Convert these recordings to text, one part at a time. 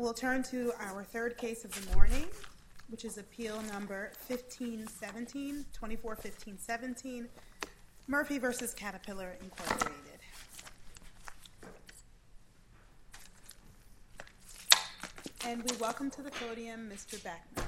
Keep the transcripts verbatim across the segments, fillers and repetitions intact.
We'll turn to our third case of the morning, which is appeal number fifteen seventeen, twenty-four fifteen seventeen, Murphy versus Caterpillar Incorporated. And we welcome to the podium Mister Beckman.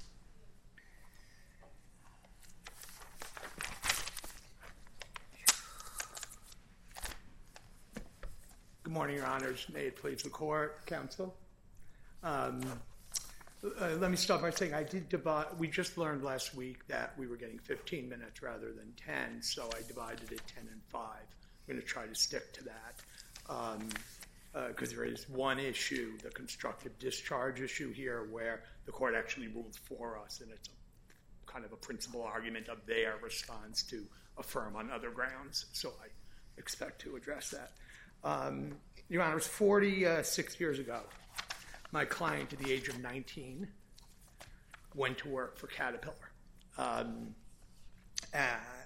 Good morning, Your Honors. May it please the Court, Counsel. Um, uh, let me start by saying I did divide, we just learned last week that we were getting fifteen minutes rather than ten, so I divided it ten and five. I'm going to try to stick to that because um, uh, there is one issue, the constructive discharge issue here, where the Court actually ruled for us, and it's a, kind of a principal argument of their response to affirm on other grounds, so I expect to address that. Um, Your Honors, forty-six years ago, my client at the age of nineteen went to work for Caterpillar, um, uh,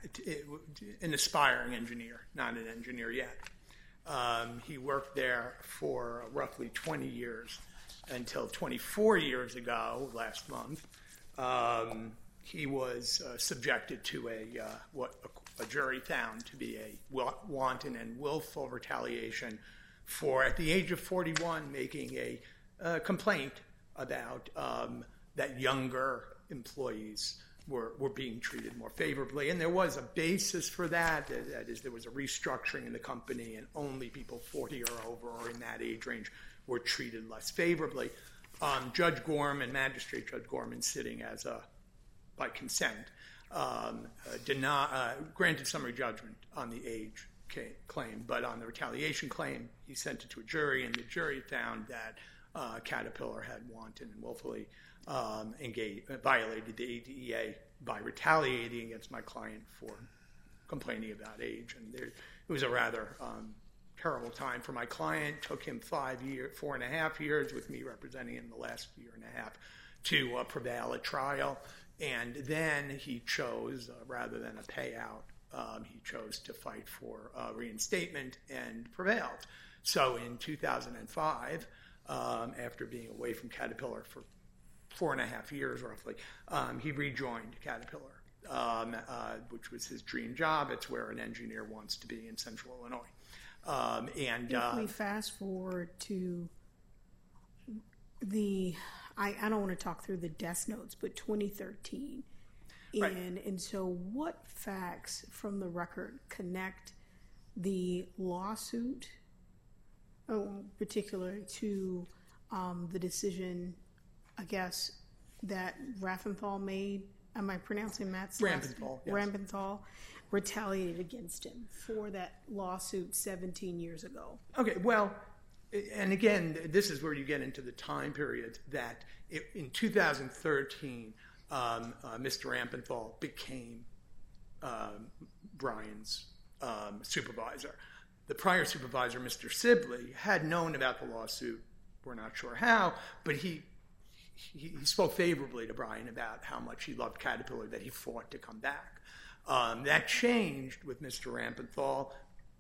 an aspiring engineer, not an engineer yet. Um, he worked there for roughly twenty years until twenty-four years ago, last month, um, he was uh, subjected to a uh, what a, a jury found to be a wanton and willful retaliation for, at the age of forty-one, making a uh, complaint about um, that younger employees were, were being treated more favorably. And there was a basis for that. That is, there was a restructuring in the company, and only people forty or over or in that age range were treated less favorably. Um, Judge Gorman, Magistrate Judge Gorman, sitting as a by consent, um, uh, deny, uh, granted summary judgment on the age claim, but on the retaliation claim, he sent it to a jury, and the jury found that uh, Caterpillar had wanton and willfully um, engaged, violated the A D E A by retaliating against my client for complaining about age. And there, it was a rather um, terrible time for my client. It took him five years, four and a half years, with me representing him the last year and a half, to uh, prevail at trial. And then he chose, uh, rather than a payout, um, he chose to fight for uh, reinstatement and prevailed. So in two thousand five, um, after being away from Caterpillar for four and a half years roughly, um, he rejoined Caterpillar, um, uh, which was his dream job. It's where an engineer wants to be in Central Illinois. Um, and if uh, we fast forward to the... I, I don't want to talk through the desk notes, but twenty thirteen. Right. And, and so what facts from the record connect the lawsuit, oh, particular to um, the decision, I guess, that Rafenthal made? Am I pronouncing Matt's last? Rampenthal, yes. Rampenthal retaliated against him for that lawsuit seventeen years ago. Okay, well... And again, this is where you get into the time period that it, in two thousand thirteen, um, uh, Mister Rampenthal became um, Brian's um, supervisor. The prior supervisor, Mister Sibley, had known about the lawsuit. We're not sure how, but he, he, he spoke favorably to Brian about how much he loved Caterpillar, that he fought to come back. Um, that changed with Mister Rampenthal,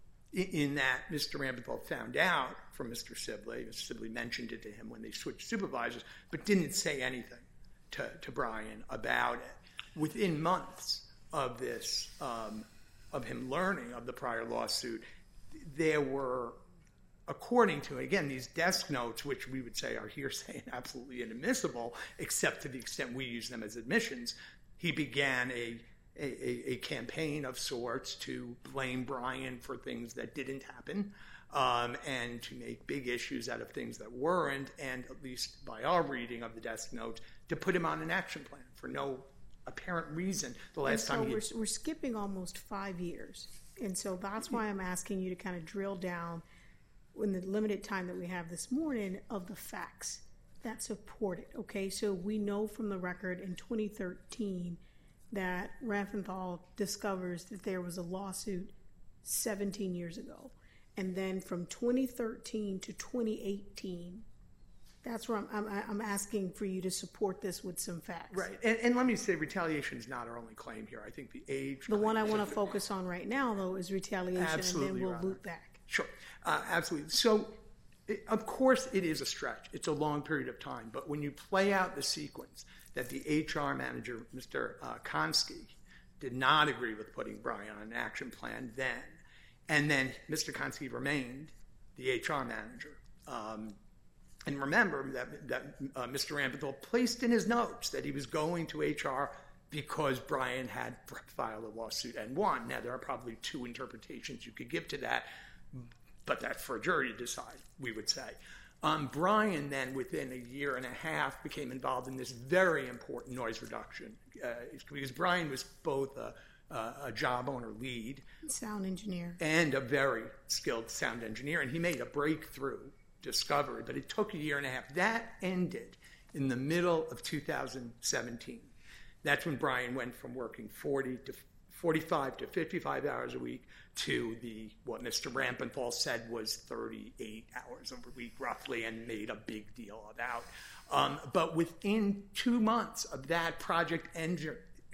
in that Mister Rampenthal found out from Mister Sibley. Mister Sibley mentioned it to him when they switched supervisors, but didn't say anything to, to Brian about it. Within months of this, um, of him learning of the prior lawsuit, there were, according to, again, these desk notes, which we would say are hearsay and absolutely inadmissible, except to the extent we use them as admissions, he began a A, a, a campaign of sorts to blame Brian for things that didn't happen, um, and to make big issues out of things that weren't, and at least by our reading of the desk notes, to put him on an action plan for no apparent reason. The last so time he... we're, we're skipping almost five years, and so that's why I'm asking you to kind of drill down in the limited time that we have this morning of the facts that support it. Okay, so we know from the record in twenty thirteen that Rafenthal discovers that there was a lawsuit seventeen years ago. And then from twenty thirteen to twenty eighteen, that's where I'm, I'm, I'm asking for you to support this with some facts. Right. And, and let me say, retaliation is not our only claim here. I think the age... The one I want to focus on right now, though, is retaliation, absolutely, and then we'll Robert. loop back. Sure. Uh, absolutely. So it, of course it is a stretch. It's a long period of time. But when you play out the sequence that the H R manager, Mister Uh, Konski, did not agree with putting Brian on an action plan then, and then Mister Konski remained the H R manager. Um, and remember that, that uh, Mister Rampenthal placed in his notes that he was going to H R because Brian had filed a lawsuit and won. Now, there are probably two interpretations you could give to that, but that's for a jury to decide, we would say. Um, Brian then, within a year and a half, became involved in this very important noise reduction uh, because Brian was both a, uh, a job owner lead, sound engineer, and a very skilled sound engineer, and he made a breakthrough discovery, but it took a year and a half. That ended in the middle of two thousand seventeen. That's when Brian went from working forty to forty-five to fifty-five hours a week to the what Mister Rampenthal said was thirty-eight hours a week, roughly, and made a big deal about. Um, but within two months of that project ending,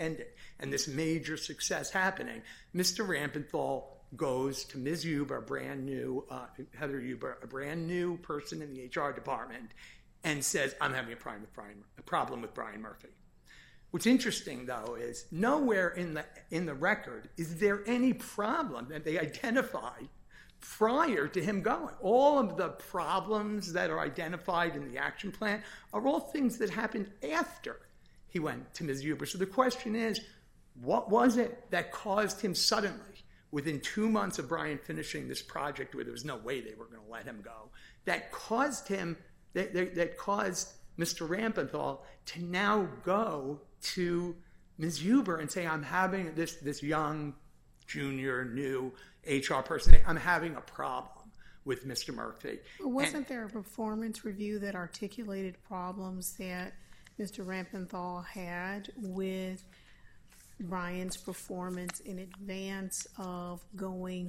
and this major success happening, Mister Rampenthal goes to Miz Huber, a brand new, uh, Heather Huber, a brand new person in the H R department, and says, I'm having a problem with Brian, a problem with Brian Murphy. What's interesting, though, is nowhere in the in the record is there any problem that they identify prior to him going. All of the problems that are identified in the action plan are all things that happened after he went to Miz Huber. So the question is, what was it that caused him suddenly, within two months of Brian finishing this project where there was no way they were going to let him go, that caused him, that, that, that caused Mister Rampenthal to now go to Miz Huber and say, I'm having this, this young, junior, new H R person, I'm having a problem with Mister Murphy. Well, wasn't and, there a performance review that articulated problems that Mister Rampenthal had with Brian's performance in advance of going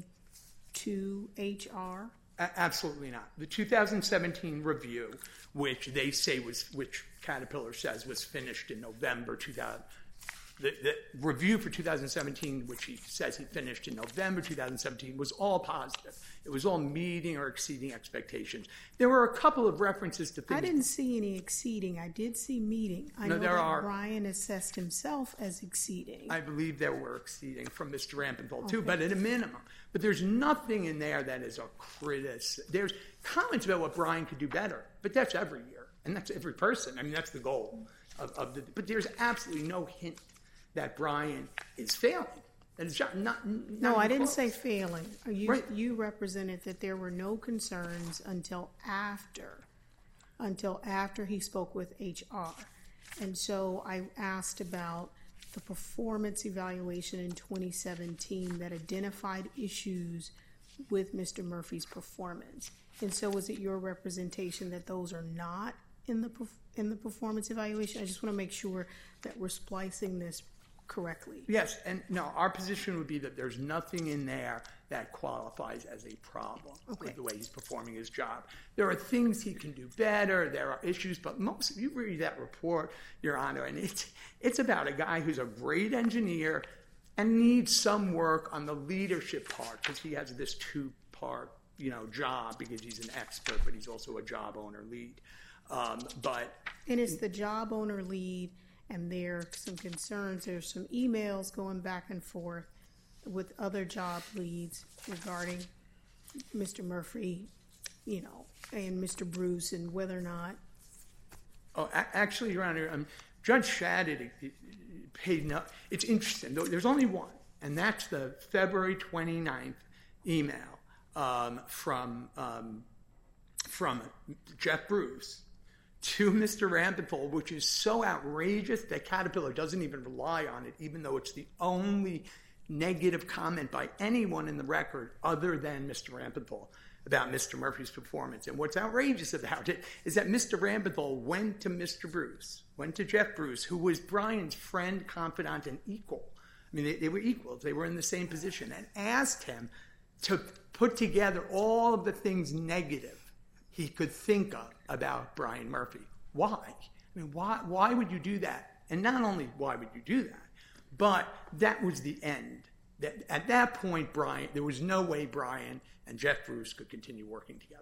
to H R? Absolutely not. The two thousand seventeen review, which they say was, which Caterpillar says was finished in November two thousand, the, the review for two thousand seventeen, which he says he finished in November two thousand seventeen, was all positive. It was all meeting or exceeding expectations. There were a couple of references to things. I didn't see any exceeding. I did see meeting. I no, know there that are, Brian assessed himself as exceeding. I believe there were exceeding from Mister Rampenthal, okay. too, but at a minimum. But there's nothing in there that is a criticism. There's comments about what Brian could do better, but that's every year, and that's every person. I mean, that's the goal of, of the. But there's absolutely no hint that Brian is failing. That is not. not, not no, I didn't close. say failing. You Right. you represented that there were no concerns until after, until after he spoke with H R, and so I asked about the performance evaluation in twenty seventeen that identified issues with Mister Murphy's performance. And so was it your representation that those are not in the in the performance evaluation? I just want to make sure that we're splicing this correctly. Yes, and no, our position would be that there's nothing in there that qualifies as a problem Okay. with the way he's performing his job. There are things he can do better, there are issues, but most of you read that report, Your Honor, and it's it's about a guy who's a great engineer and needs some work on the leadership part because he has this two-part, you know, job because he's an expert, but he's also a job owner lead. Um, but And it's the job owner lead, and there are some concerns. There's some emails going back and forth with other job leads regarding Mister Murphy, you know, and Mister Bruce, and whether or not. Oh, a- actually, Your Honor, um, Judge Shadid paid no. It's interesting. There's only one, and that's the February twenty-ninth email um, from um, from Jeff Bruce to Mister Rampenthal, which is so outrageous that Caterpillar doesn't even rely on it, even though it's the only negative comment by anyone in the record other than Mister Rampenthal about Mister Murphy's performance. And what's outrageous about it is that Mister Rampenthal went to Mister Bruce, went to Jeff Bruce, who was Brian's friend, confidant, and equal. I mean, they, they were equals. They were in the same position, and asked him to put together all of the things negative he could think of about Brian Murphy. Why? I mean, why, why would you do that? And not only why would you do that, but that was the end. That at that point, Brian, there was no way Brian and Jeff Bruce could continue working together.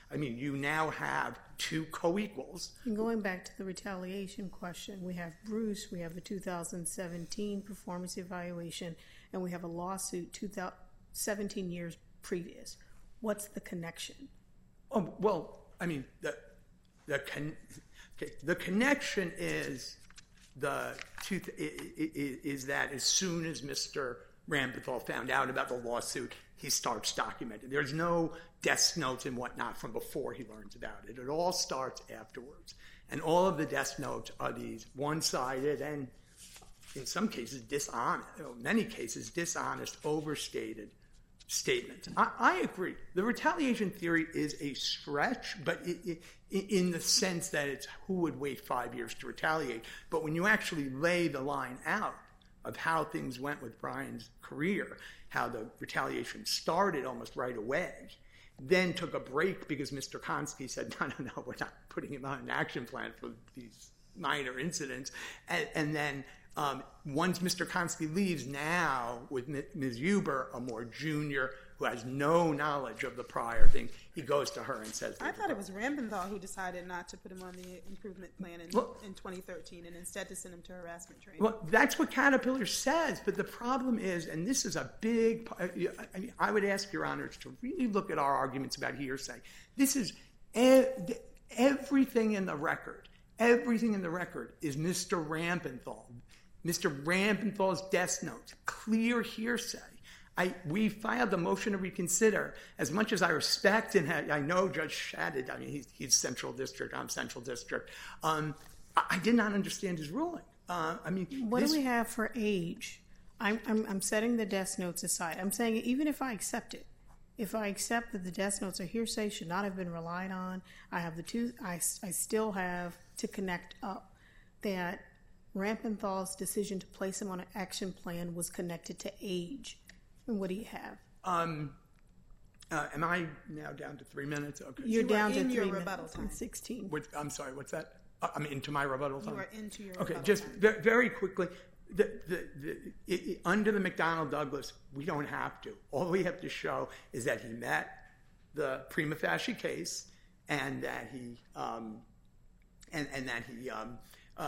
I mean, you now have two co-equals. And going back to the retaliation question, we have Bruce, we have the two thousand seventeen performance evaluation, and we have a lawsuit two thousand seventeen years previous. What's the connection? Oh, well, I mean, the the con- okay, the connection is the two th- is that as soon as Mister Rampenthal found out about the lawsuit, he starts documenting. There's no desk notes and whatnot from before he learns about it. It all starts afterwards. And all of the desk notes are these one-sided and, in some cases, dishonest, in many cases, dishonest, overstated statements. I, I agree. The retaliation theory is a stretch, but it, it, in the sense that it's who would wait five years to retaliate. But when you actually lay the line out of how things went with Brian's career, how the retaliation started almost right away, then took a break because Mister Konski said, no, no, no, we're not putting him on an action plan for these minor incidents. And, and then um, once Mister Konski leaves, now with Miz Huber, a more junior who has no knowledge of the prior thing, he goes to her and says... I thought it was Rampenthal who decided not to put him on the improvement plan in, well, in twenty thirteen and instead to send him to harassment training. Well, that's what Caterpillar says, but the problem is, and this is a big... I mean, I would ask your honors to really look at our arguments about hearsay. This is... Everything in the record, everything in the record is Mister Rampenthal. Mister Rampenthal's desk notes, clear hearsay. I, we filed a motion to reconsider. As much as I respect and I, I know Judge Shadid, I mean, he's, he's Central District, I'm Central District. Um, I, I did not understand his ruling. Uh, I mean, what this, do we have for age? I'm, I'm, I'm setting the desk notes aside. I'm saying even if I accept it, if I accept that the desk notes are hearsay, should not have been relied on, I have the two, I, I still have to connect up that Rampenthal's decision to place him on an action plan was connected to age. And what do you have? Um, uh, am I now down to three minutes? Okay. You're You down are to in three your minutes rebuttal time. and sixteen. What, I'm sorry, what's that? Uh, I'm into my rebuttal time? You are into your Okay, rebuttal just time. ve- very quickly, the, the, the, it, it, under the McDonnell-Douglas, we don't have to. All we have to show is that he met the prima facie case and that he um, and, and that he um, uh,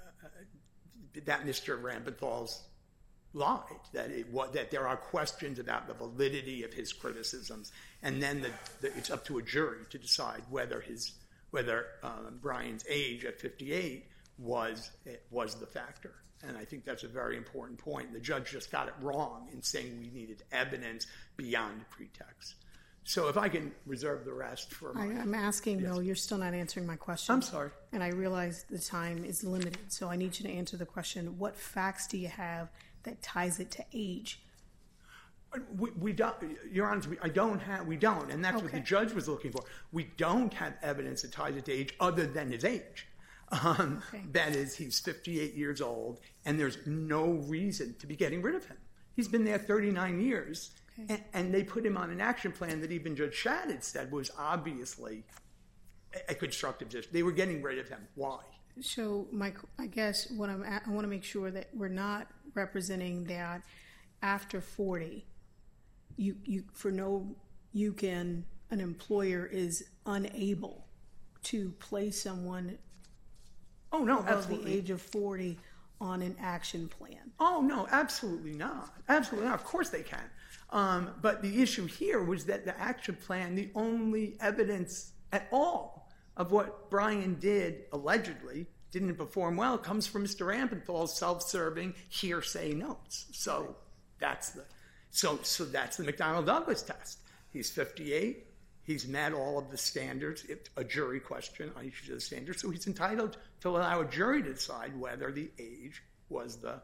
that Mister Rampenthal's lied, that it was, that there are questions about the validity of his criticisms, and then the, the, it's up to a jury to decide whether his whether um, Brian's age at fifty-eight was was the factor. And I think that's a very important point. The judge just got it wrong in saying we needed evidence beyond pretext. So if I can reserve the rest for my... I, I'm asking, Yes. though, you're still not answering my question. I'm sorry. And I realize the time is limited, so I need you to answer the question, what facts do you have that ties it to age? We, we don't, Your Honor, we, I don't have, we don't, and that's what the Okay. judge was looking for. We don't have evidence that ties it to age other than his age. Um, Okay. That is, he's fifty-eight years old, and there's no reason to be getting rid of him. He's been there thirty-nine years, Okay. and, and they put him on an action plan that even Judge Shadid said was obviously a, a constructive decision. They were getting rid of him. Why? So, Mike, I guess what I'm at, I want to make sure that we're not representing that after forty, you you for no you can an employer is unable to place someone Oh, no, above absolutely. the age of forty on an action plan. Oh, no, absolutely not. Absolutely not. Of course they can. Um, but the issue here was that the action plan, the only evidence at all of what Brian did, allegedly, didn't perform well, comes from Mister Rampenthal's self-serving hearsay notes. So that's the so so that's the McDonnell-Douglas test. He's fifty-eight. He's met all of the standards, it, a jury question on each of the standards, so he's entitled to allow a jury to decide whether the age was the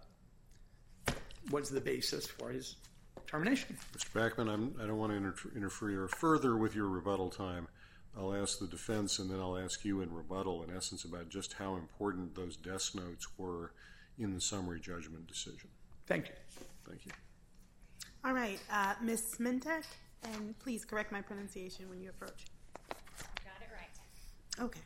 was the basis for his termination. Mister Backman, I'm, I don't want to inter- interfere further with your rebuttal time. I'll ask the defense, and then I'll ask you in rebuttal, in essence, about just how important those desk notes were in the summary judgment decision. Thank you. Thank you. All right, uh, Miz Smintek, and please correct my pronunciation when you approach. Got it right. Okay.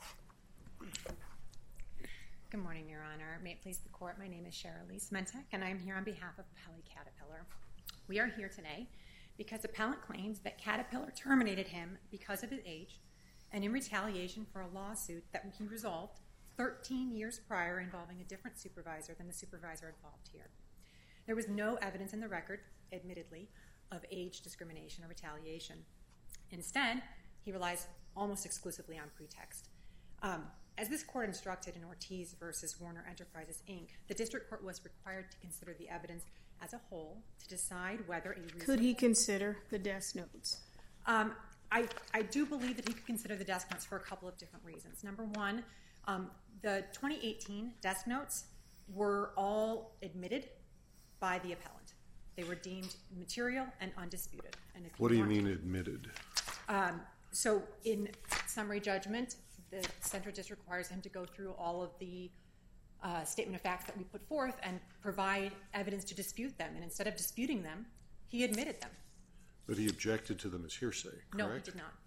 Good morning, Your Honor. May it please the Court, my name is Cheryl Lee Smentek, and I'm here on behalf of Pelley Caterpillar. We are here today because appellant claims that Caterpillar terminated him because of his age and in retaliation for a lawsuit that he resolved thirteen years prior involving a different supervisor than the supervisor involved here. There was no evidence in the record, admittedly, of age discrimination or retaliation. Instead, he relies almost exclusively on pretext. Um, as this court instructed in Ortiz versus Warner Enterprises, Incorporated, the district court was required to consider the evidence as a whole to decide whether a reasonable... Could he consider the desk notes? Um, I, I do believe that he could consider the desk notes for a couple of different reasons. Number one, um, the twenty eighteen desk notes were all admitted by the appellant. They were deemed material and undisputed. And if What do you want- mean admitted? Um, so in summary judgment, the Central District requires him to go through all of the uh, statement of facts that we put forth and provide evidence to dispute them. And instead of disputing them, he admitted them. But he objected to them as hearsay, correct? No, he did not.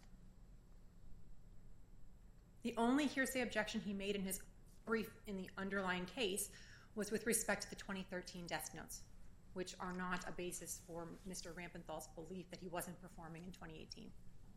The only hearsay objection he made in his brief in the underlying case was with respect to the twenty thirteen desk notes, which are not a basis for Mister Rampenthal's belief that he wasn't performing in twenty eighteen.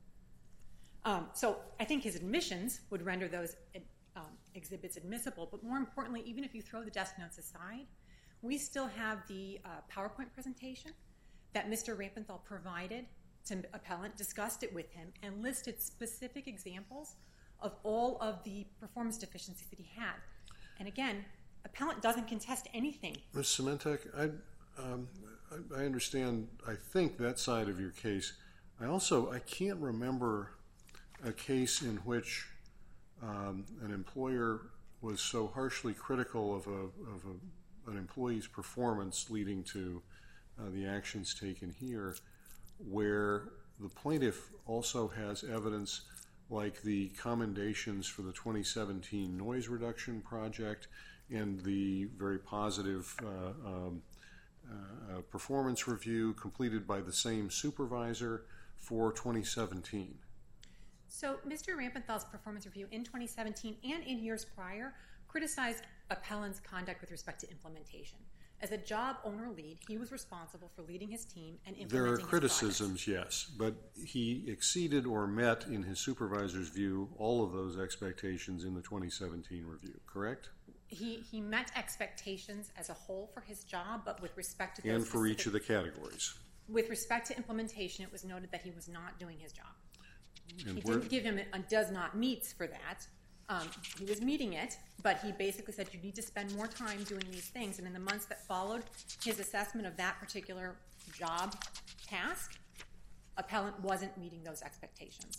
Um, so I think his admissions would render those um, exhibits admissible, but more importantly, even if you throw the desk notes aside, we still have the uh, PowerPoint presentation that Mister Rampenthal provided to appellant, discussed it with him, and listed specific examples of all of the performance deficiencies that he had. And again, appellant doesn't contest anything. Miz Smentek, I, um, I, I understand, I think, that side of your case. I also, I can't remember a case in which um, an employer was so harshly critical of, a, of a, an employee's performance leading to uh, the actions taken here, where the plaintiff also has evidence like the commendations for the twenty seventeen noise reduction project and the very positive uh, um, uh, performance review completed by the same supervisor for twenty seventeen. So Mister Rampenthal's performance review in twenty seventeen and in years prior criticized appellant's conduct with respect to implementation. As a job owner lead, he was responsible for leading his team and implementing There are his criticisms, projects. yes, but he exceeded or met, in his supervisor's view, all of those expectations in the twenty seventeen review, correct? He, he met expectations as a whole for his job, but with respect to those And for each of specific- the categories. With respect to implementation, it was noted that he was not doing his job. And He where- didn't give him a does not meets for that. Um, he was meeting it, but he basically said you need to spend more time doing these things. And in the months that followed his assessment of that particular job task, appellant wasn't meeting those expectations.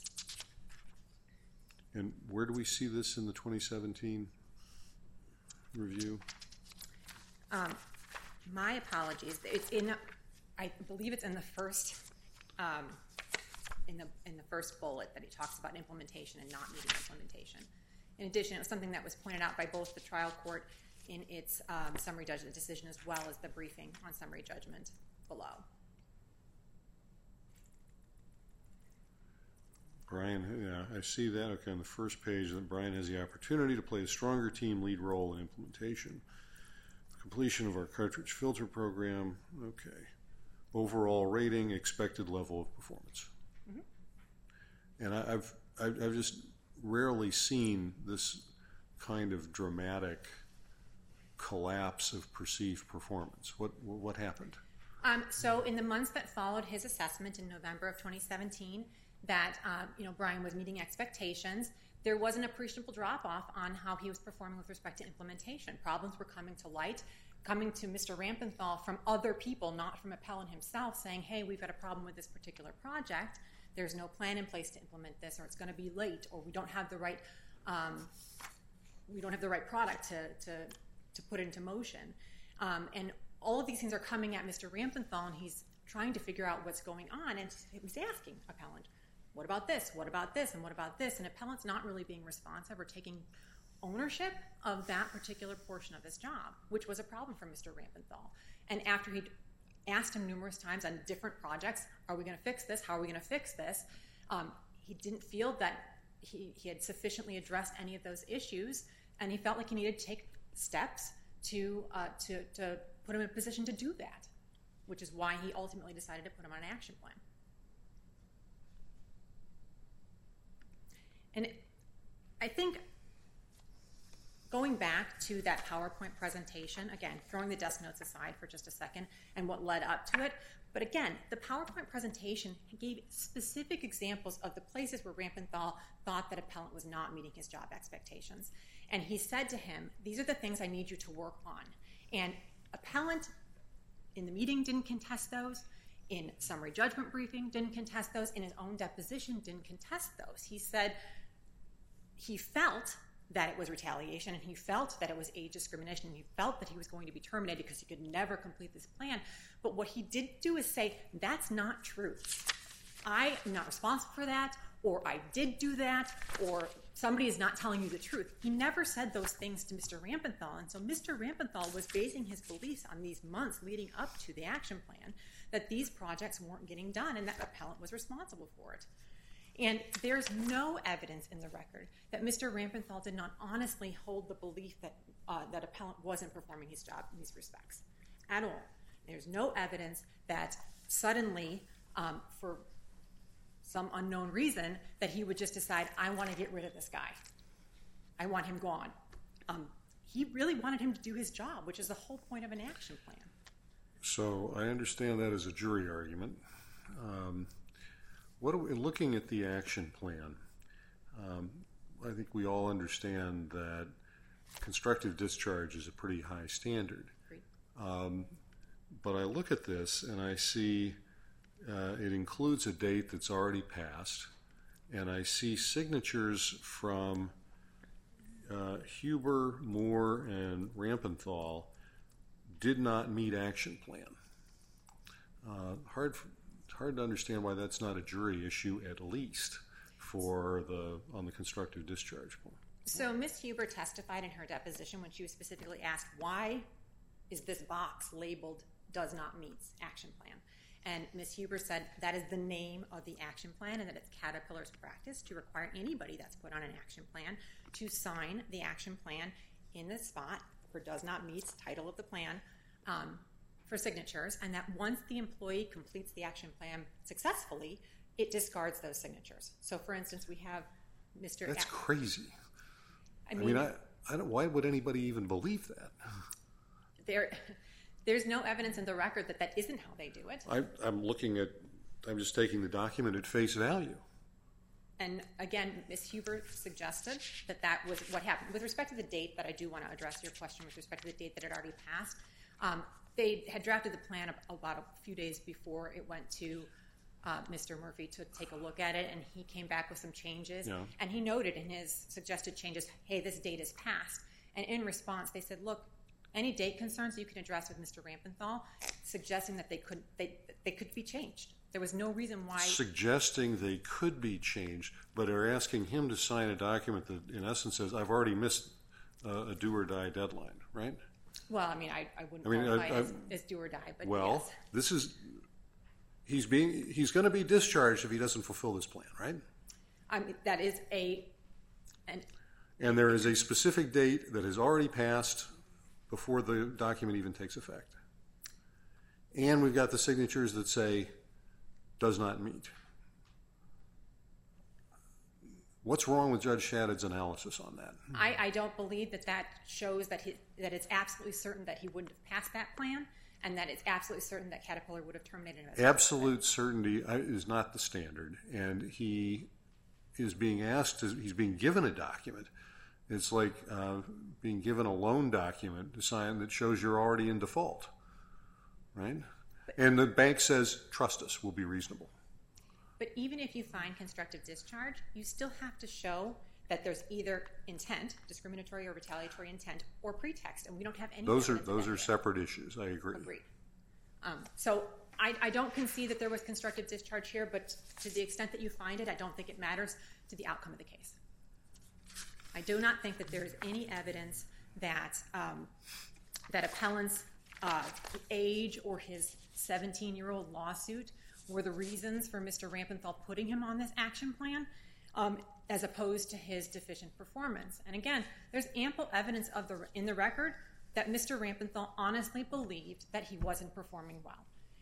And where do we see this in the twenty seventeen review? Um, my apologies. It's in, I believe it's in the first, um, in the in the first bullet that he talks about implementation and not meeting implementation. In addition, it was something that was pointed out by both the trial court in its um, summary judgment decision as well as the briefing on summary judgment below. Brian, yeah, I see that. Okay, on the first page, that Brian has the opportunity to play a stronger team lead role in implementation. Completion of our cartridge filter program. Okay. Overall rating, expected level of performance. Mm-hmm. And I, I've, I've I've just rarely seen this kind of dramatic collapse of perceived performance. What what happened? Um, so in the months that followed his assessment in November of twenty seventeen, that um, you know Brian was meeting expectations, there was an appreciable drop-off on how he was performing with respect to implementation. Problems were coming to light, coming to Mister Rampenthal from other people, not from appellant himself, saying, hey, we've got a problem with this particular project. There's no plan in place to implement this, or it's going to be late, or we don't have the right um, we don't have the right product to to, to put into motion. Um, and all of these things are coming at Mister Rampenthal, and he's trying to figure out what's going on, and he's asking appellant, what about this? What about this? And what about this? And appellant's not really being responsive or taking ownership of that particular portion of his job, which was a problem for Mister Rampenthal. And after he'd asked him numerous times on different projects, are we going to fix this? How are we going to fix this? Um, he didn't feel that he, he had sufficiently addressed any of those issues, and he felt like he needed to take steps to, uh, to, to put him in a position to do that. which is why he ultimately decided to put him on an action plan. And I think going back to that PowerPoint presentation, again, throwing the desk notes aside for just a second and what led up to it, but again, the PowerPoint presentation gave specific examples of the places where Rampenthal thought that appellant was not meeting his job expectations. And he said to him, these are the things I need you to work on. And appellant in the meeting didn't contest those, in summary judgment briefing didn't contest those, in his own deposition didn't contest those. He said he felt that it was retaliation, and he felt that it was age discrimination, and he felt that he was going to be terminated because he could never complete this plan. But what he did do is say, that's not true. I am not responsible for that, or I did do that, or somebody is not telling you the truth. He never said those things to Mister Rampenthal, and so Mister Rampenthal was basing his beliefs on these months leading up to the action plan that these projects weren't getting done and that appellant was responsible for it. And there's no evidence in the record that Mister Rampenthal did not honestly hold the belief that uh, that appellant wasn't performing his job in these respects at all. There's no evidence that suddenly, um, for some unknown reason, that he would just decide, I want to get rid of this guy. I want him gone. Um, he really wanted him to do his job, which is the whole point of an action plan. So I understand that as a jury argument. Um, What are we, looking at the action plan, um, I think we all understand that constructive discharge is a pretty high standard. Um, but I look at this and I see uh, it includes a date that's already passed, and I see signatures from uh, Huber, Moore, and Rampenthal did not meet action plan. Uh, hard for, Hard to understand why that's not a jury issue, at least for the on the constructive discharge point. So Miz Huber testified in her deposition when she was specifically asked, why is this box labeled does not meet action plan? And Miz Huber said that is the name of the action plan, and that it's Caterpillar's practice to require anybody that's put on an action plan to sign the action plan in the spot for does not meet title of the plan, um, for signatures, and that once the employee completes the action plan successfully, it discards those signatures. So, for instance, we have Mister That's A- crazy. I I mean, mean, I, I don't, why would anybody even believe that? there, there's no evidence in the record that that isn't how they do it. I, I'm looking at, I'm just taking the document at face value. And again, Miz Huber suggested that that was what happened. With respect to the date, that I do want to address your question with respect to the date that had already passed. Um, They had drafted the plan about a few days before it went to uh, Mister Murphy to take a look at it, and he came back with some changes. Yeah. And he noted in his suggested changes, hey, this date is passed. And in response, they said, look, any date concerns you can address with Mister Rampenthal, suggesting that they could they they could be changed. There was no reason why. Suggesting they could be changed, but are asking him to sign a document that, in essence, says, I've already missed uh, a do or die deadline, right? Well, I mean, I, I wouldn't I mean, qualify I, I, it as, as do or die, but well, yes. this is he's being he's going to be discharged if he doesn't fulfill this plan, right? I mean, that is a an And there is a specific date that has already passed before the document even takes effect. And we've got the signatures that say does not meet. What's wrong with Judge Shadid's analysis on that? I, I don't believe that that shows that he, that it's absolutely certain that he wouldn't have passed that plan, and that it's absolutely certain that Caterpillar would have terminated him. Absolute certainty is not the standard, and he is being asked to, he's being given a document. It's like uh, being given a loan document to sign that shows you're already in default, right? But, and the bank says, trust us, we'll be reasonable. But even if you find constructive discharge, you still have to show that there's either intent, discriminatory or retaliatory intent, or pretext, and we don't have any. Those are those are separate issues. I agree. Agreed. Um, so I, I don't concede that there was constructive discharge here, but to the extent that you find it, I don't think it matters to the outcome of the case. I do not think that there is any evidence that um, that appellant's uh, age or his seventeen-year-old lawsuit were the reasons for Mister Rampenthal putting him on this action plan, um, as opposed to his deficient performance. And again, there's ample evidence of the in the record that Mister Rampenthal honestly believed that he wasn't performing well.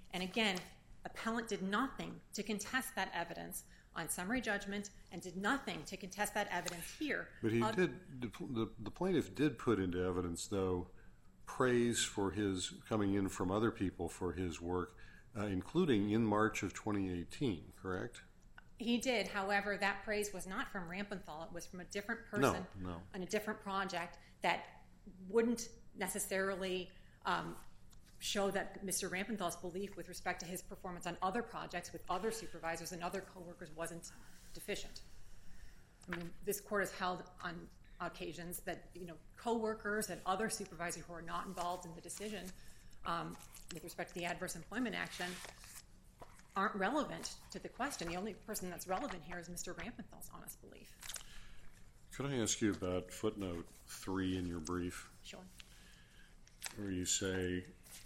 And again, appellant did nothing to contest that evidence on summary judgment and did nothing to contest that evidence here. But he Uh, did, the, the plaintiff did put into evidence, though, praise for his coming in from other people for his work, uh, including in March of twenty eighteen, correct? He did. However, that praise was not from Rampenthal. It was from a different person No, no. on a different project that wouldn't necessarily um, show that Mister Rampenthal's belief with respect to his performance on other projects with other supervisors and other coworkers wasn't deficient. I mean, this court has held on occasions that, you know, coworkers and other supervisors who are not involved in the decision um, with respect to the adverse employment action aren't relevant to the question. The only person that's relevant here is Mister Rampenthal's honest belief. Could I ask you about footnote three in your brief, Sure. where you say,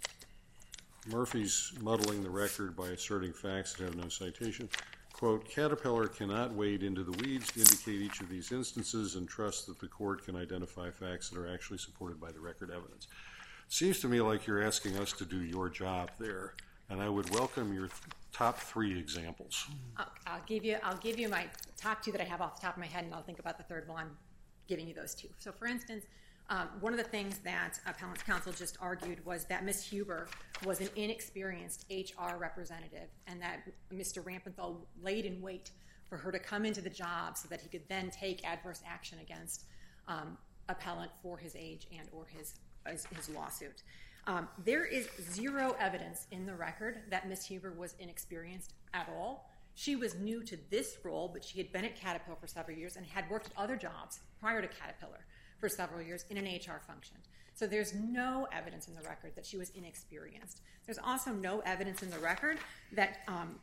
Murphy's muddling the record by asserting facts that have no citation. Quote, Caterpillar cannot wade into the weeds to indicate each of these instances and trust that the court can identify facts that are actually supported by the record evidence. Seems to me like you're asking us to do your job there, and I would welcome your th- top three examples. I'll, I'll give you. I'll give you my top two that I have off the top of my head, and I'll think about the third one. Giving you those two. So, for instance, um, one of the things that appellant's counsel just argued was that Miz Huber was an inexperienced H R representative, and that Mister Rampenthal laid in wait for her to come into the job so that he could then take adverse action against um, appellant for his age and or his his, his lawsuit. Um, there is zero evidence in the record that Miz Huber was inexperienced at all. She was new to this role, but she had been at Caterpillar for several years and had worked at other jobs prior to Caterpillar for several years in an H R function. So there's no evidence in the record that she was inexperienced. There's also no evidence in the record that um,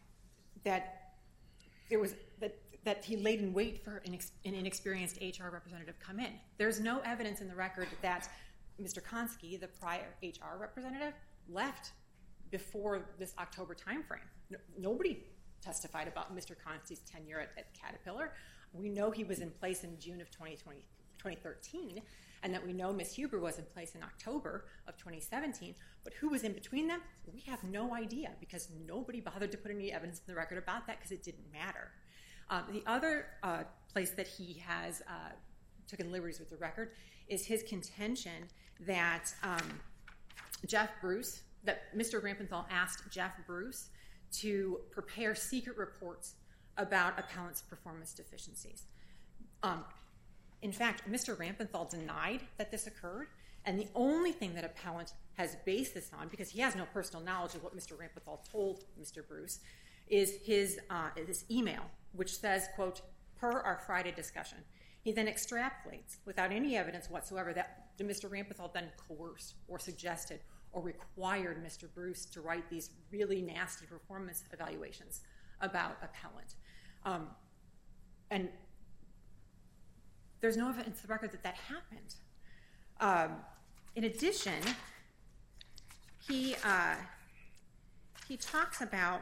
that there was that that he laid in wait for an, ex, an inexperienced H R representative come in. There's no evidence in the record that Mister Konski, the prior H R representative, left before this October timeframe. No, nobody testified about Mister Konski's tenure at, at Caterpillar. We know he was in place in June of twenty twenty, twenty thirteen, and that we know Miz Huber was in place in October of twenty seventeen. But who was in between them? We have no idea because nobody bothered to put any evidence in the record about that because it didn't matter. Um, the other uh, place that he has uh, taken liberties with the record is his contention that um, Jeff Bruce, that Mister Rampenthal asked Jeff Bruce to prepare secret reports about appellant's performance deficiencies. Um, in fact, Mister Rampenthal denied that this occurred, and the only thing that appellant has based this on, because he has no personal knowledge of what Mister Rampenthal told Mister Bruce, is his uh, this email, which says, quote, per our Friday discussion. He then extrapolates, without any evidence whatsoever, that Mister Rampenthal then coerced or suggested or required Mister Bruce to write these really nasty performance evaluations about appellant. Um, and there's no evidence in the record that that happened. Um, in addition, he uh, he talks about,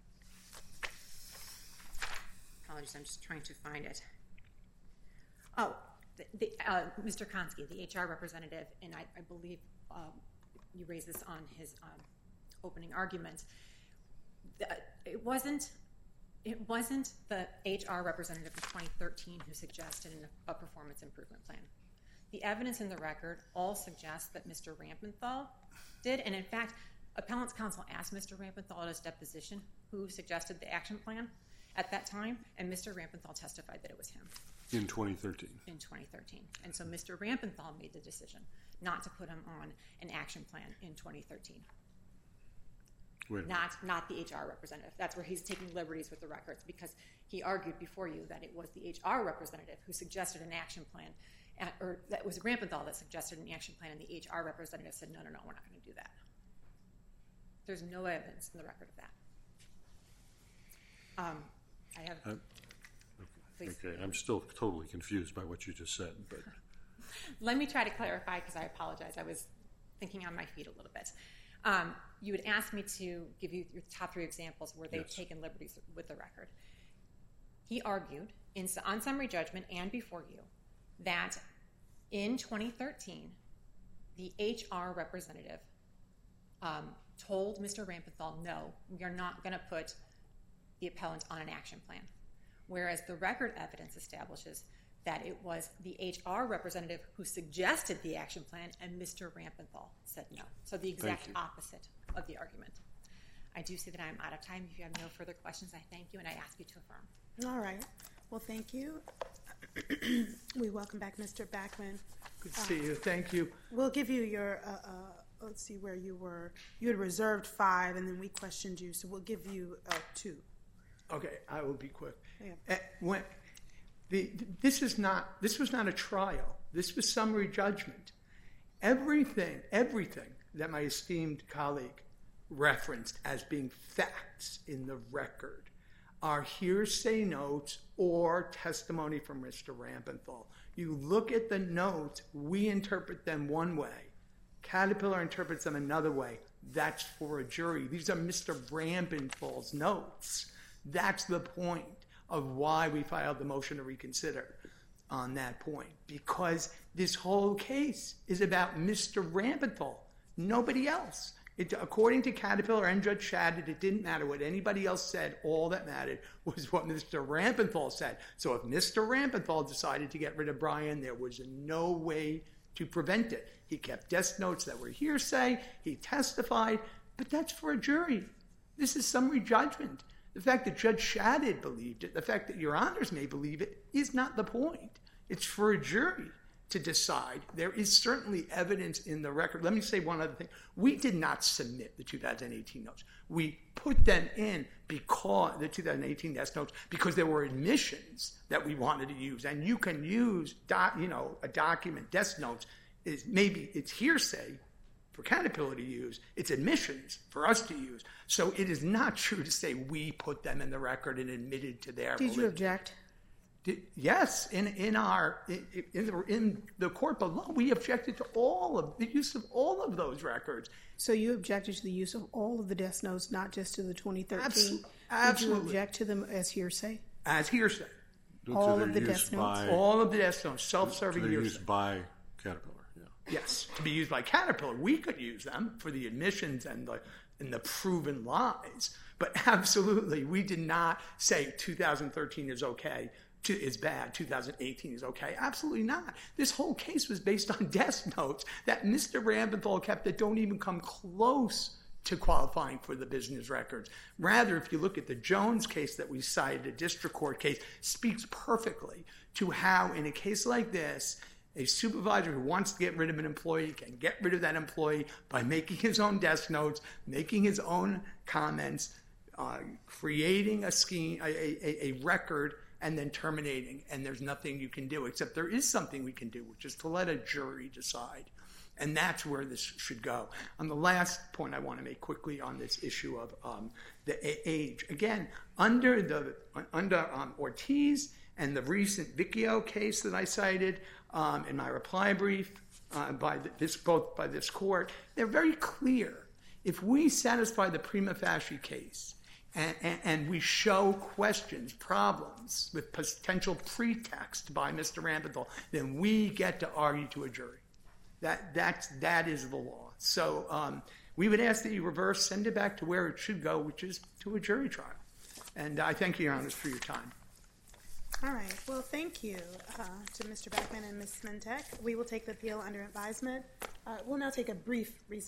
apologies, I'm just trying to find it. Oh, the, the, uh, Mister Konski, the H R representative, and I, I believe um, you raised this on his um, opening argument. The, it wasn't it wasn't the H R representative in twenty thirteen who suggested an, a performance improvement plan. The evidence in the record all suggests that Mister Rampenthal did, and in fact, appellant's counsel asked Mister Rampenthal at his deposition who suggested the action plan at that time, and Mister Rampenthal testified that it was him. In twenty thirteen. In twenty thirteen. And so Mister Rampenthal made the decision not to put him on an action plan in twenty thirteen. Wait a not not the H R representative. That's where he's taking liberties with the records, because he argued before you that it was the H R representative who suggested an action plan, uh, or that it was Rampenthal that suggested an action plan, and the H R representative said, no, no, no, we're not going to do that. There's no evidence in the record of that. Um, I have... Uh, Please. Okay, I'm still totally confused by what you just said, but let me try to clarify, because I apologize. I was thinking on my feet a little bit. Um, you would ask me to give you your top three examples where they've yes. taken liberties with the record. He argued in, on summary judgment and before you that in twenty thirteen, the H R representative um, told Mister Rampenthal, no, we are not going to put the appellant on an action plan. Whereas the record evidence establishes that it was the H R representative who suggested the action plan, and Mister Rampenthal said no. So the exact opposite of the argument. I do see that I'm out of time. If you have no further questions, I thank you, and I ask you to affirm. All right. Well, thank you. We welcome back Mister Backman. Good to see you. Thank you. We'll give you your, uh, uh, let's see where you were. You had reserved five, and then we questioned you, so we'll give you uh, two. Okay, I will be quick. Yeah. Uh, when, the, this is not. This was not a trial. This was summary judgment. Everything, everything that my esteemed colleague referenced as being facts in the record are hearsay notes or testimony from Mister Rampenthal. You look at the notes, we interpret them one way. Caterpillar interprets them another way. That's for a jury. These are Mister Rampenthal's notes. That's the point of why we filed the motion to reconsider on that point. Because this whole case is about Mister Rampenthal, nobody else. It, according to Caterpillar and Judge Shadid, it didn't matter what anybody else said. All that mattered was what Mister Rampenthal said. So if Mister Rampenthal decided to get rid of Brian, there was no way to prevent it. He kept desk notes that were hearsay. He testified. But that's for a jury. This is summary judgment. The fact that Judge Shadid believed it, the fact that Your Honors may believe it, is not the point. It's for a jury to decide. There is certainly evidence in the record. Let me say one other thing. We did not submit the two thousand eighteen notes. We put them in because the two thousand eighteen desk notes because there were admissions that we wanted to use. And you can use, doc, you know, a document, desk notes, is maybe it's hearsay for Caterpillar to use. It's admissions for us to use. So it is not true to say we put them in the record and admitted to their Did validity. you object? Yes, in in our in, in, the, in the court below, we objected to all of the use of all of those records. So you objected to the use of all of the desk notes, not just to the twenty thirteen. Abso- absolutely. Did you object to them as hearsay? As hearsay, All So of they're the used desk notes? by- all of the desk notes, self-serving They're hearsay. used by Caterpillar. Yeah. Yes, to be used by Caterpillar. We could use them for the admissions and the and the proven lies, but absolutely, we did not say two thousand thirteen is okay. Is bad, two thousand eighteen is okay. Absolutely not. This whole case was based on desk notes that Mister Rampenthal kept that don't even come close to qualifying for the business records. Rather, if you look at the Jones case that we cited, a district court case, speaks perfectly to how in a case like this, a supervisor who wants to get rid of an employee can get rid of that employee by making his own desk notes, making his own comments, uh, creating a scheme, a, a, a record, and then terminating, and there's nothing you can do, except there is something we can do, which is to let a jury decide. And that's where this should go. On the last point I want to make quickly on this issue of um, the a- age. Again, under the under um, Ortiz and the recent Vicchio case that I cited um, in my reply brief uh, by this both by this court, they're very clear. If we satisfy the prima facie case, And, and, and we show questions, problems with potential pretext by Mister Rampenthal, then we get to argue to a jury. That that's, that is the law. So um, we would ask that you reverse, send it back to where it should go, which is to a jury trial. And I thank you, Your Honors, for your time. All right. Well, thank you uh, to Mister Backman and Miz Smentek. We will take the appeal under advisement. Uh, we'll now take a brief recess.